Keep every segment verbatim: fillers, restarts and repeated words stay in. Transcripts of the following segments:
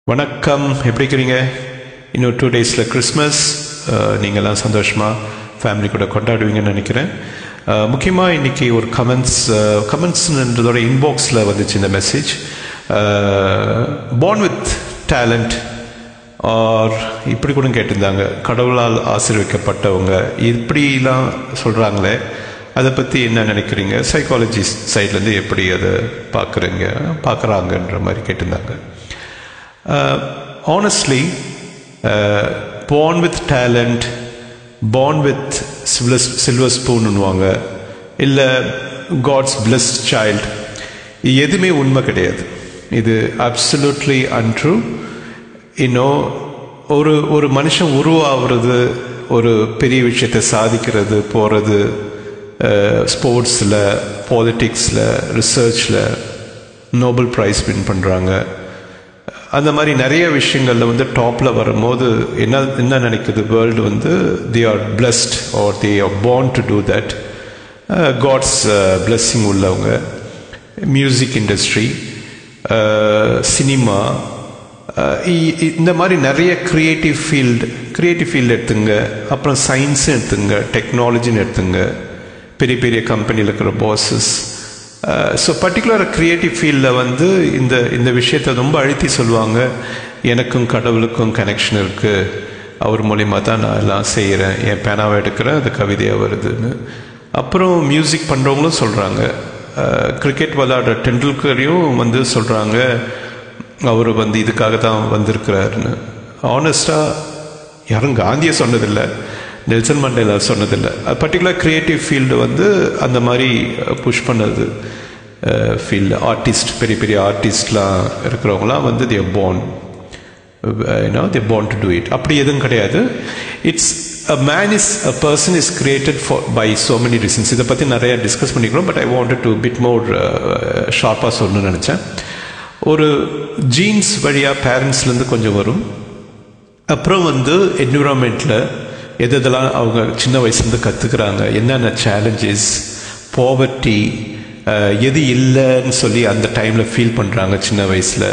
வணக்கம், எப்படி இருக்கிறீங்க? இன்னும் டூ டேஸில் கிறிஸ்மஸ். நீங்கள்லாம் சந்தோஷமாக ஃபேமிலி கூட கொண்டாடுவீங்கன்னு நினைக்கிறேன். முக்கியமாக இன்றைக்கி ஒரு கமெண்ட்ஸ் கமெண்ட்ஸ்ன்றதோட இன்பாக்ஸில் வந்துச்சு இந்த message. born with talent or இப்படி கூட கேட்டிருந்தாங்க, கடவுளால் ஆசீர்வதிக்கப்பட்டவங்க இப்படிலாம் சொல்கிறாங்களே, அதை பற்றி என்ன நினைக்கிறீங்க? சைக்காலஜி சைட்லேருந்து எப்படி அதை பார்க்குறீங்க பார்க்குறாங்கன்ற மாதிரி கேட்டிருந்தாங்க. Honestly, born with talent, born with silver, silver spoonன்னுவாங்க, இல்லை காட்ஸ் blessed child, எதுவுமே உண்மை கிடையாது. இது அப்சல்யூட்லி அன்ட்ரூ. இன்னும் ஒரு ஒரு மனுஷன் உருவாகிறது, ஒரு பெரிய விஷயத்தை சாதிக்கிறது, போகிறது, ஸ்போர்ட்ஸில், பாலிட்டிக்ஸில், ரிசர்ச்சில் நோபல் ப்ரைஸ் வின் பண்ணுறாங்க. அந்த மாதிரி நிறைய விஷயங்களில் வந்து டாப்பில் வரும்போது என்ன என்ன நினைக்குது வேர்ல்டு வந்து, they are blessed or they are born to do that. God's blessing உள்ளவங்க. மியூசிக் இண்டஸ்ட்ரி, சினிமா, இந்த மாதிரி நிறைய க்ரியேட்டிவ் ஃபீல்டு க்ரியேட்டிவ் ஃபீல்டு எடுத்துங்க. அப்புறம் சயின்ஸும் எடுத்துங்க, டெக்னாலஜின்னு எடுத்துங்க, பெரிய பெரிய கம்பெனியில் இருக்கிற பாஸஸ். ஸோ பர்டிகுலர் க்ரியேட்டிவ் ஃபீல்டில் வந்து இந்த இந்த விஷயத்தை ரொம்ப அழுத்தி சொல்லுவாங்க. எனக்கும் கடவுளுக்கும் கனெக்ஷன் இருக்குது, அவர் மூலிமா தான் நான் எல்லாம் செய்கிறேன், என் பேனாவை எடுக்கிறேன், அது கவிதையாக வருதுன்னு. அப்புறம் மியூசிக் பண்ணுறவங்களும் சொல்கிறாங்க. கிரிக்கெட் விளையாடுற டெண்டுல்கரையும் வந்து சொல்கிறாங்க, அவர் வந்து இதுக்காக தான் வந்திருக்கிறாருன்னு. ஆனஸ்டாக யாரும் காந்தியை சொன்னதில்லை, நெல்சன் மண்டேலா சொன்னதில்லை. பர்டிகுலர் க்ரியேட்டிவ் ஃபீல்டு வந்து அந்த மாதிரி புஷ் பண்ணது ஃபீல்டு. ஆர்டிஸ்ட், பெரிய பெரிய ஆர்டிஸ்ட்லாம் இருக்கிறவங்களாம் வந்து they born, you know they born to do it. அப்படி எதுவும் கிடையாது. It's a man is a person is created for by so many reasons. இதை பற்றி நிறைய டிஸ்கஸ் பண்ணிக்கிறோம், but I wanted to bit more ஷார்ப்பாக சொல்லணும்னு நினச்சேன். ஒரு ஜீன்ஸ் வழியாக பேரண்ட்ஸ்லேருந்து கொஞ்சம் வரும். அப்புறம் வந்து என்விரான்மெண்ட்டில் எது எதெல்லாம் அவங்க சின்ன வயசுலேருந்து கற்றுக்குறாங்க, என்னென்ன சேலஞ்சஸ், பாவர்ட்டி, எது இல்லைன்னு சொல்லி அந்த டைமில் ஃபீல் பண்ணுறாங்க சின்ன வயசில்,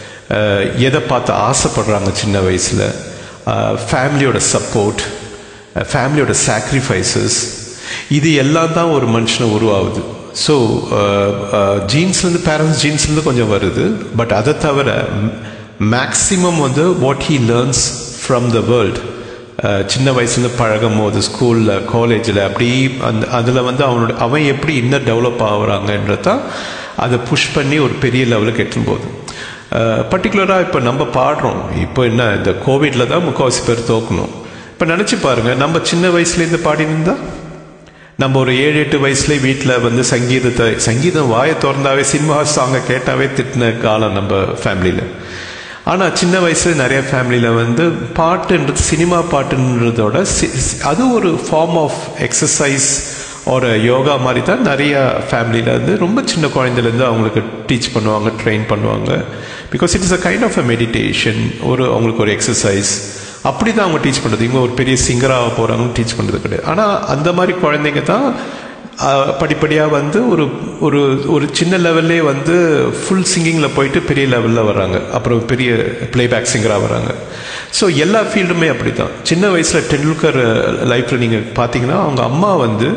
எதை பார்த்து ஆசைப்படுறாங்க சின்ன வயசில், ஃபேமிலியோட சப்போர்ட், ஃபேமிலியோட சாக்ரிஃபைசஸ், இது எல்லாம் தான் ஒரு மனுஷனை உருவாகுது. ஸோ ஜீன்ஸ்லேருந்து பேரண்ட்ஸ் ஜீன்ஸ்லேருந்து கொஞ்சம் வருது. பட் அதை தவிர மேக்ஸிமம் வந்து what he learns from the world. சின்ன வயசுலேருந்து பழகும் போது, ஸ்கூலில், காலேஜில், அப்படி அந்த அதில் வந்து அவனோட அவன் எப்படி இன்னும் டெவலப் ஆகுறாங்கன்றதான் அதை புஷ் பண்ணி ஒரு பெரிய லெவலுக்கு எடுத்துன்னு போகுது. பர்டிகுலராக இப்போ நம்ம பாடுறோம், இப்போ என்ன இந்த கோவிடில் தான் முக்கால்வாசி பேர் தோக்கணும். இப்போ நினச்சி பாருங்கள், நம்ம சின்ன வயசுலேருந்து பாடினிருந்தா, நம்ம ஒரு ஏழு எட்டு வயசுலேயே வீட்டில் வந்து சங்கீதத்தை சங்கீதம் வாயை திறந்தாவே, சினிமா சாங்கை கேட்டாவே திட்டின காலம் நம்ம ஃபேமிலியில். ஆனால் சின்ன வயசில் நிறைய ஃபேமிலியில் வந்து பாட்டுன்றது, சினிமா பாட்டுன்றதோட அது ஒரு ஃபார்ம் ஆஃப் எக்ஸசைஸ் ஒரு யோகா மாதிரி தான் நிறையா ஃபேமிலியில் வந்து ரொம்ப சின்ன குழந்தைலேருந்து அவங்களுக்கு டீச் பண்ணுவாங்க, ட்ரெயின் பண்ணுவாங்க. Because it is a kind of a meditation, ஒரு அவங்களுக்கு ஒரு எக்ஸசைஸ். அப்படி தான் அவங்க டீச் பண்ணுறது. இவங்க ஒரு பெரிய சிங்கராக போகிறாங்கன்னு டீச் பண்ணுறது கிடையாது. ஆனால் அந்த மாதிரி குழந்தைங்க தான் படிப்படியாக வந்து ஒரு ஒரு ஒரு சின்ன லெவல்லே வந்து ஃபுல் சிங்கிங்கில் போயிட்டு பெரிய லெவலில் வராங்க, அப்புறம் பெரிய ப்ளேபேக் சிங்கராக வராங்க. ஸோ எல்லா ஃபீல்டுமே அப்படி தான். சின்ன வயசில் டெண்டுல்கர் லைஃப்பில் நீங்கள் பார்த்தீங்கன்னா, அவங்க அம்மா வந்து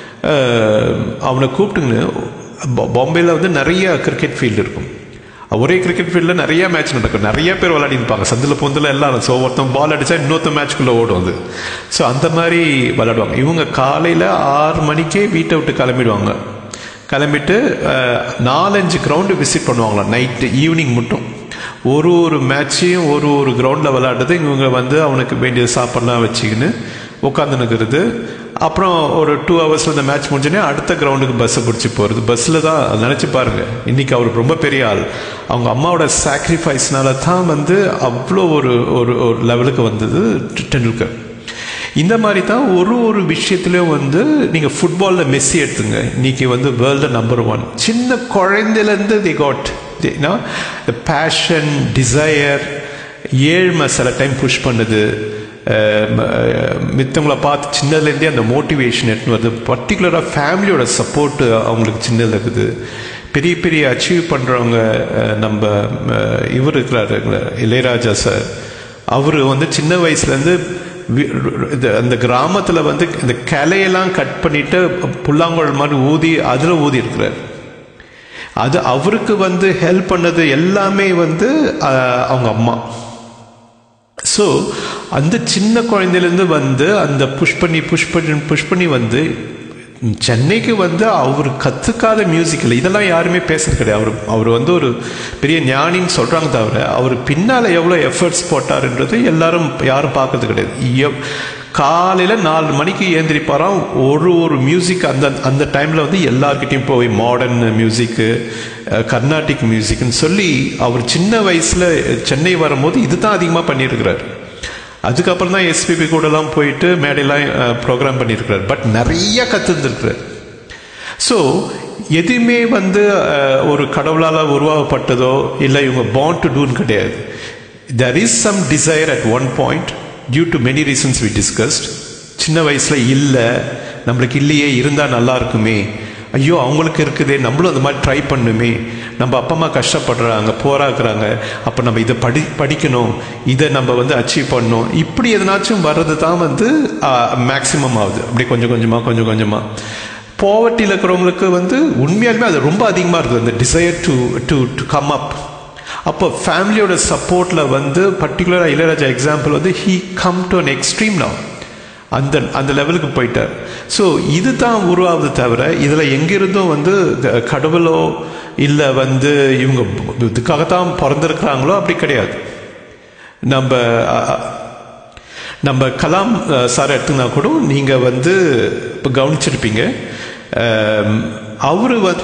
அவனை கூப்பிட்டுங்கன்னு, பாம்பேயில் வந்து நிறைய கிரிக்கெட் ஃபீல்டு இருக்கும். ஒரே கிரிக்கெட் ஃபீல்டில் நிறைய மேட்ச் நடக்கும், நிறைய பேர் விளையாடி இருப்பாங்க, சந்தில் பொந்தில் எல்லாம். ஸோ ஒருத்தன் பால் அடித்தா இன்னொருத்த மேட்ச்குள்ளே ஓடும் அது. ஸோ அந்த மாதிரி விளையாடுவாங்க. இவங்க காலையில் ஆறு மணிக்கே வீட்டை விட்டு கிளம்பிடுவாங்க. கிளம்பிட்டு நாலஞ்சு கிரவுண்டு விசிட் பண்ணுவாங்களாம், நைட்டு ஈவினிங் மட்டும். ஒரு ஒரு மேட்சையும் ஒரு ஒரு கிரவுண்டில் விளையாடுறது. இவங்க வந்து அவனுக்கு வேண்டிய சாப்பாடுலாம் வச்சுக்கின்னு உட்காந்துனுக்கிறது. அப்புறம் ஒரு டூ ஹவர்ஸில் இந்த மேட்ச் முடிஞ்சோடனே அடுத்த கிரவுண்டுக்கு பஸ்ஸை பிடிச்சி போகிறது. பஸ்ஸில் தான் நினச்சி பாருங்கள், இன்றைக்கி அவருக்கு ரொம்ப பெரிய ஆள். அவங்க அம்மாவோட சாக்ரிஃபைஸ்னால தான் வந்து அவ்வளோ ஒரு ஒரு ஒரு லெவலுக்கு வந்தது டெண்டுல்கர். இந்த மாதிரி தான் ஒரு ஒரு விஷயத்துலையும் வந்து நீங்கள் ஃபுட்பாலில் மெஸ்ஸி எடுத்துங்க, இன்றைக்கி வந்து வேர்ல்டு நம்பர் ஒன். சின்ன குழந்தையிலேருந்து the got the passion, desire, ஏழ்மை சில டைம் புஷ் பண்ணுது. மித்தவங்களை பார்த்து சின்னதுலேருந்தே அந்த மோட்டிவேஷன் எடுத்துன்னு வருது. பர்டிகுலராக ஃபேமிலியோட சப்போர்ட்டு அவங்களுக்கு சின்னதில் இருக்குது. பெரிய பெரிய அச்சீவ் பண்ணுறவங்க நம்ம இவர் இருக்கிறாரு இளையராஜா சார். அவர் வந்து சின்ன வயசுலேருந்து அந்த கிராமத்தில் வந்து இந்த கிளையெல்லாம் கட் பண்ணிட்டு புல்லாங்குழல் மாதிரி ஊதி அதில் ஊதி இருக்கிறார். அது அவருக்கு வந்து ஹெல்ப் பண்ணது எல்லாமே வந்து அவங்க அம்மா. ஸோ அந்த சின்ன குழந்தையிலேருந்து வந்து அந்த புஷ் பண்ணி புஷ் பண்ணி புஷ் பண்ணி வந்து சென்னைக்கு வந்து அவர் கற்றுக்காத மியூசிக் இல்லை. இதெல்லாம் யாருமே பேசுறது கிடையாது. அவர் அவர் வந்து ஒரு பெரிய ஞானின்னு சொல்கிறாங்க தவிர அவர் பின்னால் எவ்வளோ எஃபர்ட்ஸ் போட்டாருன்றது எல்லாரும் யாரும் பார்க்கறது கிடையாது. காலையில் நாலு மணிக்கு ஏந்திரிப்பாராம். ஒரு ஒரு மியூசிக் அந்த அந்த டைமில் வந்து எல்லார்கிட்டையும் போய் மாடர்ன் மியூசிக்கு, கர்நாடிக் மியூசிக்னு சொல்லி அவர் சின்ன வயசில் சென்னை வரும்போது இது தான் அதிகமாக பண்ணியிருக்கிறார். அதுக்கப்புறம் தான் எஸ்பிபி கூடலாம் போயிட்டு மேடையெல்லாம் ப்ரோக்ராம் பண்ணியிருக்கிறார். பட் நிறைய கற்றுருந்துருக்கிறார். ஸோ எதுவுமே வந்து ஒரு கடவுளால் உருவாக்கப்பட்டதோ இல்லை இவங்க பார்ன் டு டூன்னு கிடையாது. There is some desire at one point due to many reasons we discussed. சின்ன வயசில் இல்லை, நம்மளுக்கு இல்லையே, இருந்தால் நல்லா இருக்குமே, ஐயோ அவங்களுக்கு இருக்குதே, நம்மளும் அந்த மாதிரி ட்ரை பண்ணுமே, நம்ம அப்பா அம்மா கஷ்டப்படுறாங்க போராக்குறாங்க, அப்போ நம்ம இதை படி படிக்கணும் இதை நம்ம வந்து அச்சீவ் பண்ணணும், இப்படி எதனாச்சும் வர்றது தான் வந்து மேக்சிமம் ஆகுது. அப்படி கொஞ்சம் கொஞ்சமாக கொஞ்சம் கொஞ்சமாக பாவர்ட்டியில் இருக்கிறவங்களுக்கு வந்து உண்மையாலுமே அது ரொம்ப அதிகமாக இருக்குது, அந்த desire to to to come up. அப்போ ஃபேமிலியோட சப்போர்ட்டில் வந்து பர்டிகுலராக இளையராஜா எக்ஸாம்பிள் வந்து he come to an extreme now, அந்த அந்த லெவலுக்கு போயிட்டார். ஸோ இது தான் உருவாகுது தவிர இதில் எங்கிருந்தும் வந்து கடவுளோ இல்லை வந்து இவங்க இதுக்காகத்தான் பிறந்திருக்கிறாங்களோ அப்படி கிடையாது. நம்ம நம்ம கலாம் சார் எடுத்துனா கூட நீங்கள் வந்து இப்போ கவனிச்சிருப்பீங்க, அவரு வந்து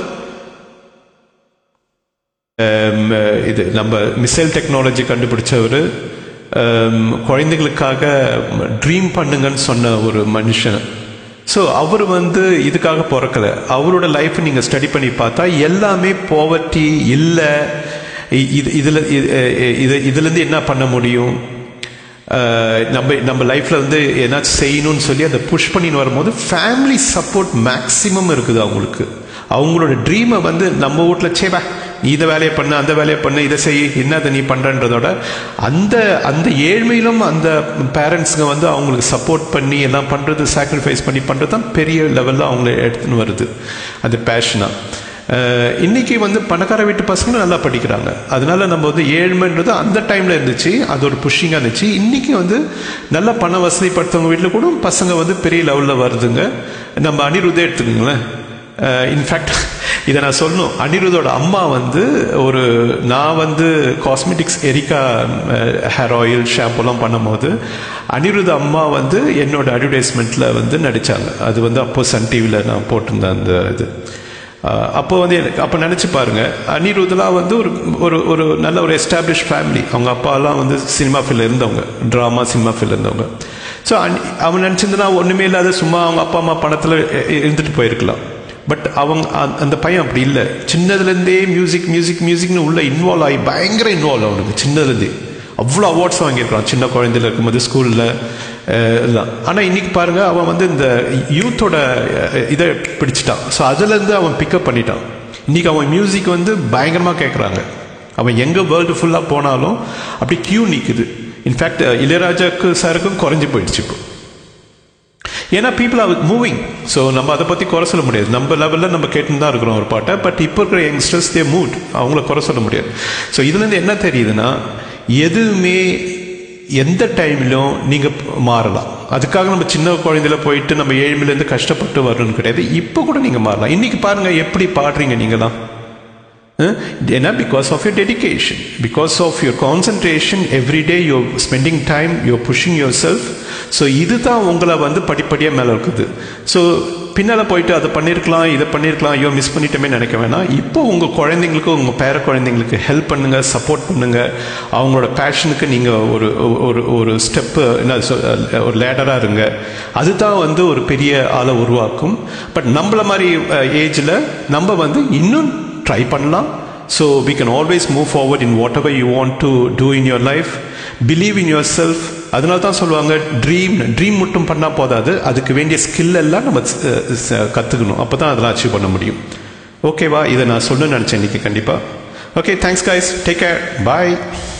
இது நம்ம மிசைல் டெக்னாலஜி கண்டுபிடிச்சவர், குழந்தைகளுக்காக ட்ரீம் பண்ணுங்கன்னு சொன்ன ஒரு மனுஷன். ஸோ அவர் வந்து இதுக்காக பிறக்கலை. அவரோட லைஃப் நீங்கள் ஸ்டடி பண்ணி பார்த்தா எல்லாமே பாவர்ட்டி இல்லை, இது இதில் இது இதுலேருந்து என்ன பண்ண முடியும், நம்ம நம்ம லைஃப்பில் வந்து ஏதாச்சும் செய்யணும்னு சொல்லி அதை புஷ் பண்ணின்னு வரும்போது ஃபேமிலி சப்போர்ட் மேக்ஸிமம் இருக்குது அவங்களுக்கு. அவங்களோட ட்ரீமை வந்து நம்ம வீட்டில் சேவா நீ இதை வேலையை பண்ண அந்த வேலையை பண்ண இதை செய் என்னதை நீ பண்ணுறன்றதோட அந்த அந்த ஏழ்மையிலும் அந்த பேரண்ட்ஸுங்க வந்து அவங்களுக்கு சப்போர்ட் பண்ணி எல்லாம் பண்ணுறது, சாக்ரிஃபைஸ் பண்ணி பண்ணுறது தான் பெரிய லெவலில் அவங்கள எடுத்துன்னு வருது அது பேஷனாக. இன்றைக்கி வந்து பணக்கார வீட்டு பசங்களும் நல்லா படிக்கிறாங்க. அதனால நம்ம வந்து ஏழ்மைன்றது அந்த டைமில் இருந்துச்சு, அது ஒரு புஷ்ஷிங்காக இருந்துச்சு. இன்றைக்கி வந்து நல்ல பண வசதிப்படுத்தவங்க வீட்டில் கூட பசங்க வந்து பெரிய லெவலில் வருதுங்க. நம்ம அனிருத்தே எடுத்துக்கோங்களேன். இன்ஃபேக்ட் இதை நான் சொல்லணும், அனிருத்தோட அம்மா வந்து ஒரு நான் வந்து காஸ்மெட்டிக்ஸ் எரிக்கா ஹேர் ஆயில் ஷாம்புலாம் பண்ணும்போது அனிருத் அம்மா வந்து என்னோட அட்வர்டைஸ்மெண்ட்டில் வந்து நடித்தாங்க. அது வந்து அப்போது சன் டிவியில் நான் போட்டிருந்தேன் அந்த இது. அப்போ வந்து எனக்கு அப்போ நினச்சி பாருங்கள், அனிருத்லாம் வந்து ஒரு ஒரு ஒரு நல்ல ஒரு எஸ்டாப்ளிஷ் ஃபேமிலி. அவங்க அப்பாலாம் வந்து சினிமா ஃபீல்டில் இருந்தவங்க, ட்ராமா சினிமா ஃபீல்டில் இருந்தவங்க. ஸோ அவன் நினச்சிருந்தனா ஒன்றுமே இல்லாத சும்மா அவங்க அப்பா அம்மா பணத்தில் இருந்துட்டு போயிருக்கலாம். பட் அவங்க அந்த பையன் அப்படி இல்லை. சின்னதுலேருந்தே மியூசிக் மியூசிக் மியூசிக்னு உள்ள இன்வால்வ் ஆகி பயங்கர இன்வால்வ் அவனுக்கு சின்னதுலேருந்தே அவ்வளோ அவார்ட்ஸ் வாங்கியிருக்கான் சின்ன குழந்தையில் இருக்கும்போது ஸ்கூலில் எல்லாம். ஆனால் இன்றைக்கி பாருங்கள், அவன் வந்து இந்த யூத்தோட இதை பிடிச்சிட்டான். ஸோ அதுலேருந்து அவன் பிக்கப் பண்ணிட்டான். இன்றைக்கி அவன் மியூசிக் வந்து பயங்கரமாக கேட்குறாங்க. அவன் எங்கே வேர்ல்டு ஃபுல்லாக போனாலும் அப்படி கியூ நிற்குது. இன்ஃபேக்ட் இளையராஜாக்கு சாருக்கும் குறைஞ்சி போயிடுச்சு இப்போ. ஏன்னா பீப்புள் ஆர் மூவிங். ஸோ நம்ம அதை பற்றி குறை சொல்ல முடியாது. நம்ம லெவலில் நம்ம கேட்டுன்னு தான் இருக்கிறோம் ஒரு பாட்டை. பட் இப்போ இருக்கிற யங்ஸ்டர்ஸ் தே மூட், அவங்கள குறை சொல்ல முடியாது. ஸோ இதுலேருந்து என்ன தெரியுதுன்னா, எதுவுமே எந்த டைம்லையும் நீங்கள் மாறலாம். அதுக்காக நம்ம சின்ன குழந்தையில போயிட்டு நம்ம ஏழ்மையிலேருந்து கஷ்டப்பட்டு வரணும்னு கிடையாது. இப்போ கூட நீங்கள் மாறலாம். இன்றைக்கி பாருங்கள் எப்படி பாடுறீங்க நீங்களாம். ஏன்னா because of your dedication, because of your concentration, every day you're spending time, you're pushing yourself. So இது தான் உங்களை வந்து படிப்படியாக மேலே இருக்குது. ஸோ பின்னால் போயிட்டு அதை பண்ணியிருக்கலாம் இதை பண்ணியிருக்கலாம் ஐயோ மிஸ் பண்ணிட்டோமே நினைக்க வேணாம். இப்போ உங்கள் குழந்தைங்களுக்கு உங்கள் பேர குழந்தைங்களுக்கு ஹெல்ப் பண்ணுங்கள், சப்போர்ட் பண்ணுங்கள். அவங்களோட பேஷனுக்கு நீங்கள் ஒரு ஒரு ஒரு ஸ்டெப்பு என்ன ஒரு லேடராக இருங்க. அதுதான் வந்து ஒரு பெரிய ஆளை உருவாக்கும். பட் நம்மள மாதிரி ஏஜில் நம்ம வந்து இன்னும் ட்ரை பண்ணலாம். So we can always move forward in whatever you want to do in your life. Believe in yourself. அதனால தான் சொல்லுவாங்க ட்ரீம் ட்ரீம் மட்டும் பண்ணால் போதாது, அதுக்கு வேண்டிய ஸ்கில் எல்லாம் நம்ம கற்றுக்கணும். அப்போ தான் அதெல்லாம் அச்சீவ் பண்ண முடியும். ஓகேவா? இதை நான் சொல்லணும்னு நினச்சேன் இன்றைக்கி கண்டிப்பாக. Okay, thanks guys, take care, பாய்.